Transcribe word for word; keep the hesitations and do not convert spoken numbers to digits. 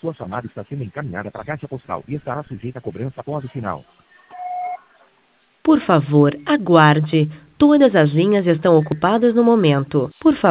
Sua chamada está sendo encaminhada para a caixa postal e estará sujeita a cobrança após o sinal. Por favor, aguarde. Todas as linhas estão ocupadas no momento. Por favor.